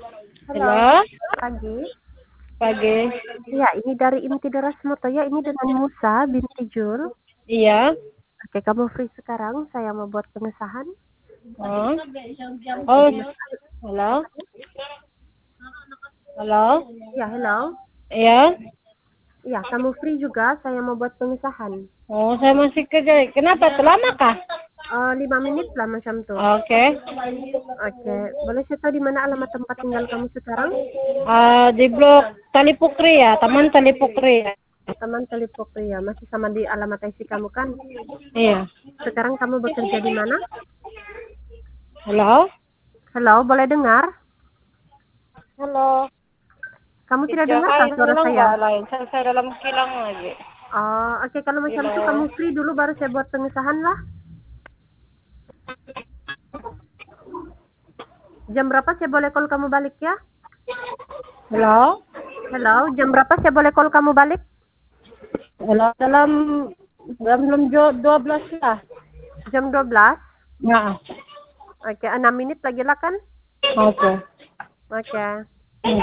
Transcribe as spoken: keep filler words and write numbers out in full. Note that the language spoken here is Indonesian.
Halo, Halo, pagi. pagi. Ya, ini dari Inti Deras Moto ya. Ini dengan Musa binti Jul. Iya. Oke, kamu free sekarang? Saya mau buat pengesahan. Oh. Oke, Oh, di mana? halo. Apa nih? Halo. Ya, hello. Iya. Ya, kamu free juga? Saya mau buat pengesahan. Oh, saya masih kerja. Kenapa? Terlama kah? Eh, lima menit lah macam tuh. Oke. Oke, boleh saya tahu di mana alamat tempat tinggal kamu sekarang? Ah, di blok Tali Pukri ya, Taman Tali Pukri ya. Taman Telipok ya, masih sama di alamat I C kamu kan? Iya. Sekarang kamu bekerja di mana? Halo. Hello, boleh dengar? Halo. Kamu tidak dengar kah Dijagain suara lang saya? ba lain? Saya, saya dalam kilang lagi. Oh, oke kalau macam itu kamu Halo. free dulu baru saya buat pengesahan lah. Jam berapa saya boleh call kamu balik ya? Halo. Hello, jam berapa saya boleh call kamu balik? Halo. Dalam dalam jo- dua belas lah. Jam dua belas. Ya. Oke, enam menit lagi lah kan? Oke. Oke.